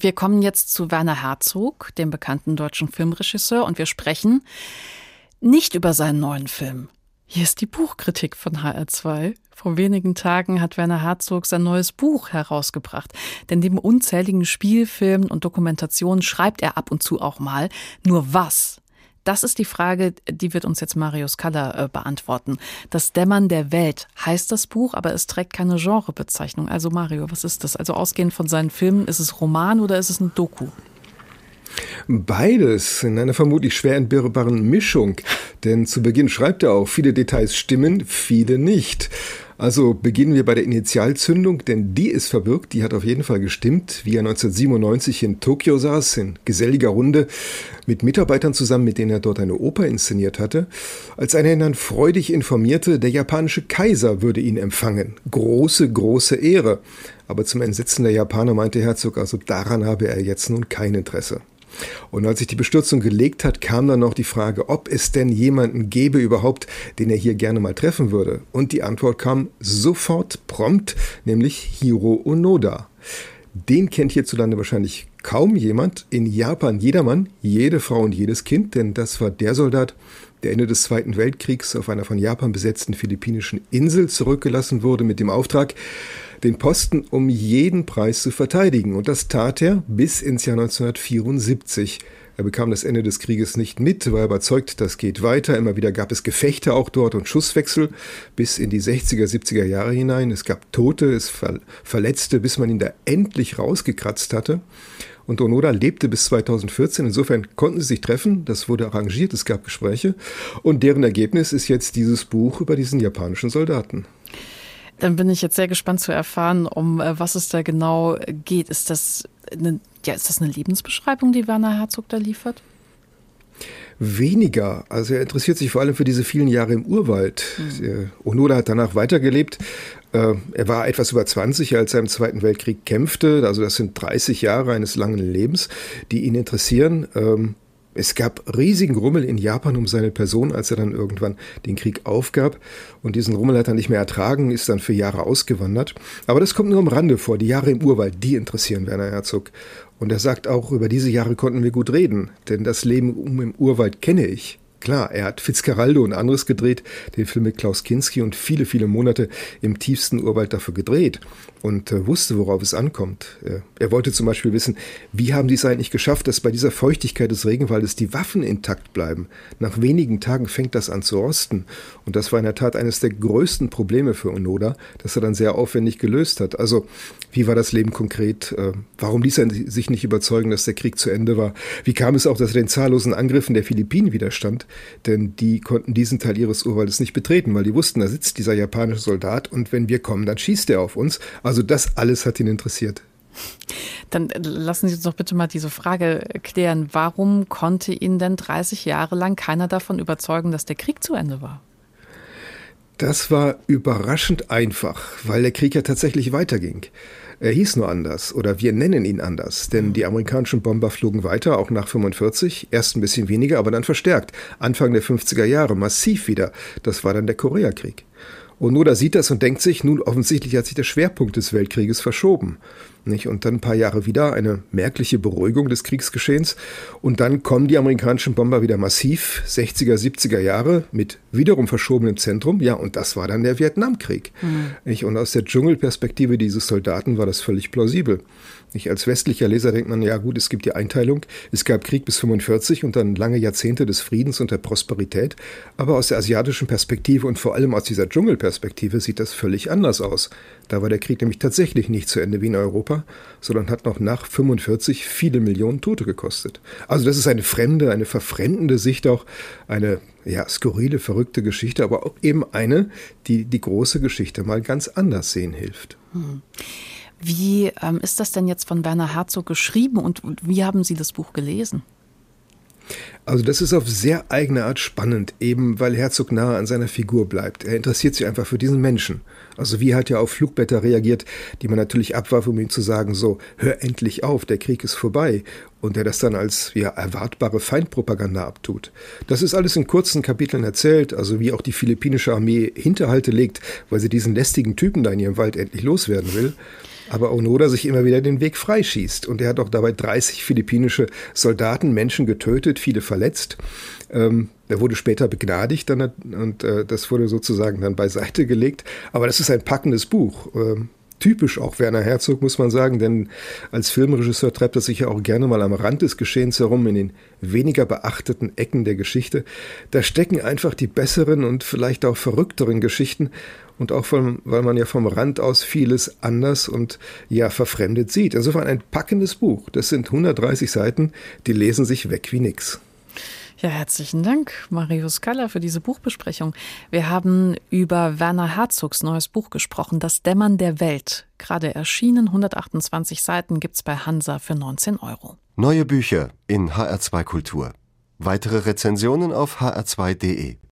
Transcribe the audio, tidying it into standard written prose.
Wir kommen jetzt zu Werner Herzog, dem bekannten deutschen Filmregisseur, und wir sprechen nicht über seinen neuen Film. Hier ist die Buchkritik von HR2. Vor wenigen Tagen hat Werner Herzog sein neues Buch herausgebracht. Denn neben unzähligen Spielfilmen und Dokumentationen schreibt er ab und zu auch mal. Nur was? Das ist die Frage, die wird uns jetzt Marius Kaller beantworten. Das Dämmern der Welt heißt das Buch, aber es trägt keine Genrebezeichnung. Also Mario, was ist das? Also ausgehend von seinen Filmen, ist es Roman oder ist es ein Doku? Beides in einer vermutlich schwer entbirrbaren Mischung. Denn zu Beginn schreibt er auch, viele Details stimmen, viele nicht. Also beginnen wir bei der Initialzündung, denn die ist verbirgt, die hat auf jeden Fall gestimmt, wie er 1997 in Tokio saß, in geselliger Runde, mit Mitarbeitern zusammen, mit denen er dort eine Oper inszeniert hatte, als einer ihn dann freudig informierte, der japanische Kaiser würde ihn empfangen. Große, große Ehre. Aber zum Entsetzen der Japaner meinte Herzog, also daran habe er jetzt nun kein Interesse. Und als sich die Bestürzung gelegt hat, kam dann noch die Frage, ob es denn jemanden gäbe überhaupt, den er hier gerne mal treffen würde. Und die Antwort kam sofort prompt, nämlich Hiro Onoda. Den kennt hierzulande wahrscheinlich kaum jemand. In Japan jedermann, jede Frau und jedes Kind, denn das war der Soldat, der Ende des Zweiten Weltkriegs auf einer von Japan besetzten philippinischen Insel zurückgelassen wurde mit dem Auftrag, den Posten um jeden Preis zu verteidigen. Und das tat er bis ins Jahr 1974. Er bekam das Ende des Krieges nicht mit, war überzeugt, das geht weiter. Immer wieder gab es Gefechte auch dort und Schusswechsel bis in die 60er, 70er Jahre hinein. Es gab Tote, es Verletzte, bis man ihn da endlich rausgekratzt hatte. Und Onoda lebte bis 2014. Insofern konnten sie sich treffen. Das wurde arrangiert, es gab Gespräche. Und deren Ergebnis ist jetzt dieses Buch über diesen japanischen Soldaten. Dann bin ich jetzt sehr gespannt zu erfahren, um was es da genau geht. Ist das eine Lebensbeschreibung, die Werner Herzog da liefert? Weniger. Also er interessiert sich vor allem für diese vielen Jahre im Urwald. Onoda hat danach weitergelebt. Er war etwas über 20, als er im Zweiten Weltkrieg kämpfte. Also das sind 30 Jahre eines langen Lebens, die ihn interessieren. Es gab riesigen Rummel in Japan um seine Person, als er dann irgendwann den Krieg aufgab. Und diesen Rummel hat er nicht mehr ertragen, ist dann für Jahre ausgewandert. Aber das kommt nur am Rande vor. Die Jahre im Urwald, die interessieren Werner Herzog. Und er sagt auch, über diese Jahre konnten wir gut reden. Denn das Leben im Urwald kenne ich. Klar, er hat Fitzcarraldo und anderes gedreht, den Film mit Klaus Kinski und viele, viele Monate im tiefsten Urwald dafür gedreht und wusste, worauf es ankommt. Er wollte zum Beispiel wissen, wie haben sie es eigentlich geschafft, dass bei dieser Feuchtigkeit des Regenwaldes die Waffen intakt bleiben. Nach wenigen Tagen fängt das an zu rosten. Und das war in der Tat eines der größten Probleme für Onoda, das er dann sehr aufwendig gelöst hat. Also, wie war das Leben konkret? Warum ließ er sich nicht überzeugen, dass der Krieg zu Ende war? Wie kam es auch, dass er den zahllosen Angriffen der Philippinen widerstand? Denn die konnten diesen Teil ihres Urwaldes nicht betreten, weil die wussten, da sitzt dieser japanische Soldat und wenn wir kommen, dann schießt er auf uns. Also das alles hat ihn interessiert. Dann lassen Sie uns doch bitte mal diese Frage klären. Warum konnte ihn denn 30 Jahre lang keiner davon überzeugen, dass der Krieg zu Ende war? Das war überraschend einfach, weil der Krieg ja tatsächlich weiterging. Er hieß nur anders oder wir nennen ihn anders, denn die amerikanischen Bomber flogen weiter, auch nach 45, erst ein bisschen weniger, aber dann verstärkt. Anfang der 50er Jahre, massiv wieder. Das war dann der Koreakrieg. Onoda sieht das und denkt sich, nun offensichtlich hat sich der Schwerpunkt des Weltkrieges verschoben. Nicht? Und dann ein paar Jahre wieder eine merkliche Beruhigung des Kriegsgeschehens. Und dann kommen die amerikanischen Bomber wieder massiv, 60er, 70er Jahre, mit wiederum verschobenem Zentrum. Ja, und das war dann der Vietnamkrieg. Nicht? Und aus der Dschungelperspektive dieses Soldaten war das völlig plausibel. Nicht? Als westlicher Leser denkt man, ja gut, es gibt die Einteilung. Es gab Krieg bis 45 und dann lange Jahrzehnte des Friedens und der Prosperität. Aber aus der asiatischen Perspektive und vor allem aus dieser Dschungelperspektive sieht das völlig anders aus. Da war der Krieg nämlich tatsächlich nicht zu Ende wie in Europa, sondern hat noch nach 45 viele Millionen Tote gekostet. Also das ist eine fremde, eine verfremdende Sicht auch, eine skurrile, verrückte Geschichte, aber auch eben eine, die die große Geschichte mal ganz anders sehen hilft. Wie ist das denn jetzt von Werner Herzog geschrieben und wie haben Sie das Buch gelesen? Also das ist auf sehr eigene Art spannend, eben weil Herzog nahe an seiner Figur bleibt. Er interessiert sich einfach für diesen Menschen. Also wie hat er auf Flugblätter reagiert, die man natürlich abwarf, um ihm zu sagen, so, hör endlich auf, der Krieg ist vorbei. Und er das dann als erwartbare Feindpropaganda abtut. Das ist alles in kurzen Kapiteln erzählt, also wie auch die philippinische Armee Hinterhalte legt, weil sie diesen lästigen Typen da in ihrem Wald endlich loswerden will. aber Onoda sich immer wieder den Weg freischießt. Und er hat auch dabei 30 philippinische Soldaten, Menschen getötet, viele verletzt. Er wurde später begnadigt und das wurde sozusagen dann beiseite gelegt. Aber das ist ein packendes Buch. Typisch auch Werner Herzog, muss man sagen, denn als Filmregisseur treibt er sich ja auch gerne mal am Rand des Geschehens herum, in den weniger beachteten Ecken der Geschichte. Da stecken einfach die besseren und vielleicht auch verrückteren Geschichten und auch weil man ja vom Rand aus vieles anders und ja verfremdet sieht. Insofern ein packendes Buch. Das sind 130 Seiten, die lesen sich weg wie nix. Ja, herzlichen Dank, Marius Kaller, für diese Buchbesprechung. Wir haben über Werner Herzogs neues Buch gesprochen, Das Dämmern der Welt. Gerade erschienen, 128 Seiten gibt's bei Hansa für 19 €. Neue Bücher in HR2 Kultur. Weitere Rezensionen auf hr2.de.